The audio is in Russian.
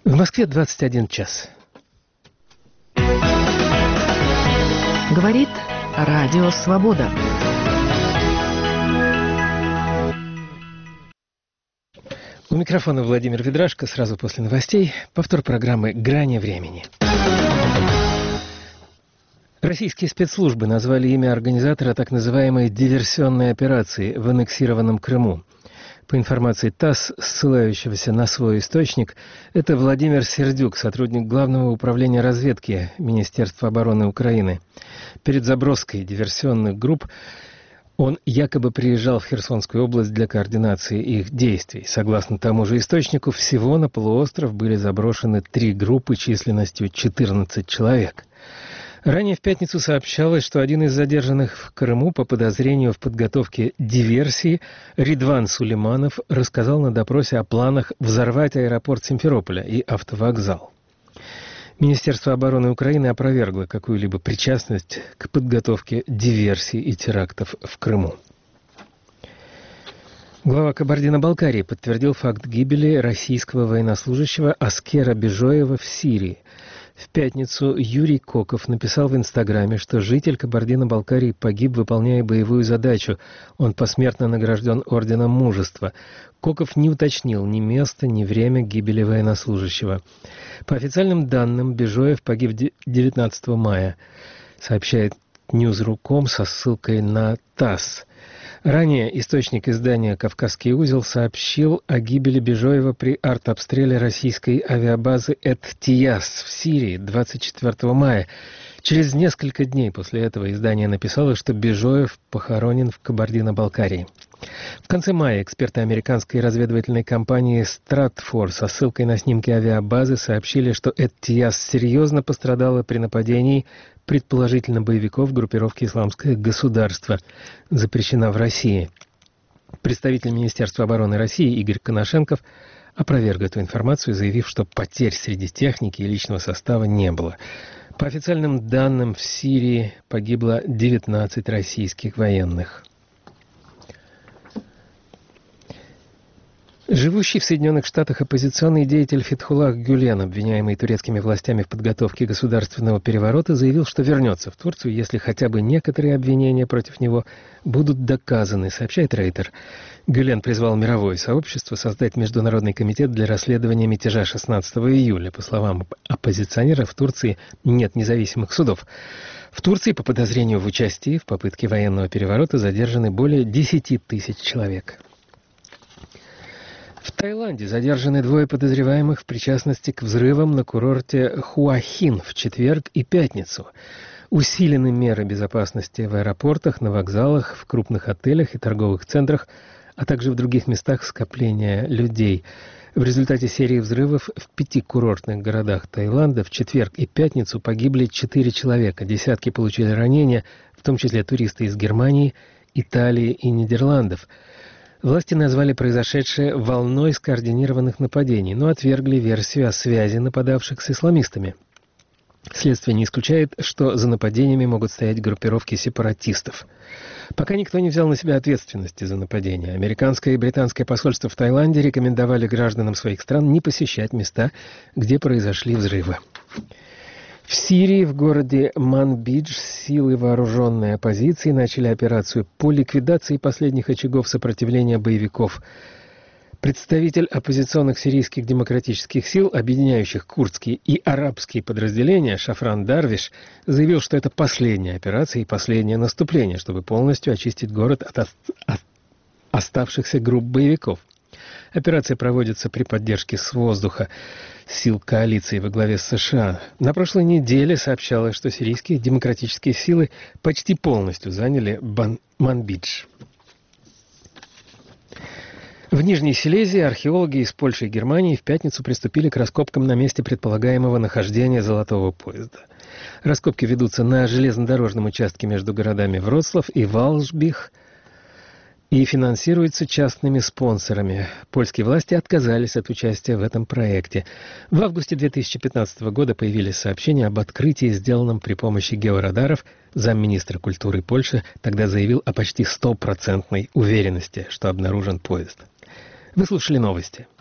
В Москве 21 час. Говорит Радио Свобода. У микрофона Владимир Ведрашко. Сразу после новостей повтор программы «Грани времени». Российские спецслужбы назвали имя организатора так называемой диверсионной операции в аннексированном Крыму. По информации ТАСС, ссылающегося на свой источник, это Владимир Сердюк, сотрудник Главного управления разведки Министерства обороны Украины. Перед заброской диверсионных групп он якобы приезжал в Херсонскую область для координации их действий. Согласно тому же источнику, всего на полуостров были заброшены 3 группы численностью 14 человек. Ранее в пятницу сообщалось, что один из задержанных в Крыму по подозрению в подготовке диверсии, Ридван Сулейманов, рассказал на допросе о планах взорвать аэропорт Симферополя и автовокзал. Министерство обороны Украины опровергло какую-либо причастность к подготовке диверсий и терактов в Крыму. Глава Кабардино-Балкарии подтвердил факт гибели российского военнослужащего Аскера Бежоева в Сирии. В пятницу Юрий Коков написал в Инстаграме, что житель Кабардино-Балкарии погиб, выполняя боевую задачу. Он посмертно награжден Орденом Мужества. Коков не уточнил ни место, ни время гибели военнослужащего. По официальным данным, Бежоев погиб 19 мая, сообщает News.ru.com со ссылкой на ТАСС. Ранее источник издания «Кавказский узел» сообщил о гибели Бежоева при артобстреле российской авиабазы Эт-Тияс в Сирии 24 мая. Через несколько дней после этого издание написало, что Бежоев похоронен в Кабардино-Балкарии. В конце мая эксперты американской разведывательной компании «Стратфор» со ссылкой на снимки авиабазы сообщили, что Эт-Тияс серьезно пострадала при нападении предположительно боевиков группировки «Исламское государство», запрещена в России. Представитель Министерства обороны России Игорь Коношенков опроверг эту информацию, заявив, что потерь среди техники и личного состава не было. По официальным данным, в Сирии погибло 19 российских военных. Живущий в Соединенных Штатах оппозиционный деятель Фетхуллах Гюлен, обвиняемый турецкими властями в подготовке государственного переворота, заявил, что вернется в Турцию, если хотя бы некоторые обвинения против него будут доказаны, сообщает Рейтер. Гюлен призвал мировое сообщество создать Международный комитет для расследования мятежа 16 июля. По словам оппозиционера, в Турции нет независимых судов. В Турции по подозрению в участии в попытке военного переворота задержаны более 10 тысяч человек. В Таиланде задержаны 2 подозреваемых в причастности к взрывам на курорте Хуахин в четверг и пятницу. Усилены меры безопасности в аэропортах, на вокзалах, в крупных отелях и торговых центрах, а также в других местах скопления людей. В результате серии взрывов в 5 курортных городах Таиланда в четверг и пятницу погибли 4 человека, десятки получили ранения, в том числе туристы из Германии, Италии и Нидерландов. Власти назвали произошедшее волной скоординированных нападений, но отвергли версию о связи нападавших с исламистами. Следствие не исключает, что за нападениями могут стоять группировки сепаратистов. Пока никто не взял на себя ответственности за нападения. Американское и британское посольство в Таиланде рекомендовали гражданам своих стран не посещать места, где произошли взрывы. В Сирии, в городе Манбидж, силы вооруженной оппозиции начали операцию по ликвидации последних очагов сопротивления боевиков. Представитель оппозиционных сирийских демократических сил, объединяющих курдские и арабские подразделения, Шафран Дарвиш, заявил, что это последняя операция и последнее наступление, чтобы полностью очистить город от оставшихся групп боевиков. Операция проводится при поддержке с воздуха сил коалиции во главе с США. На прошлой неделе сообщалось, что сирийские демократические силы почти полностью заняли Манбидж. В Нижней Силезии археологи из Польши и Германии в пятницу приступили к раскопкам на месте предполагаемого нахождения золотого поезда. Раскопки ведутся на железнодорожном участке между городами Вроцлав и Валшбих и финансируются частными спонсорами. Польские власти отказались от участия в этом проекте. В августе 2015 года появились сообщения об открытии, сделанном при помощи георадаров. Замминистра культуры Польши тогда заявил о почти 100% уверенности, что обнаружен поезд. Вы слушали новости.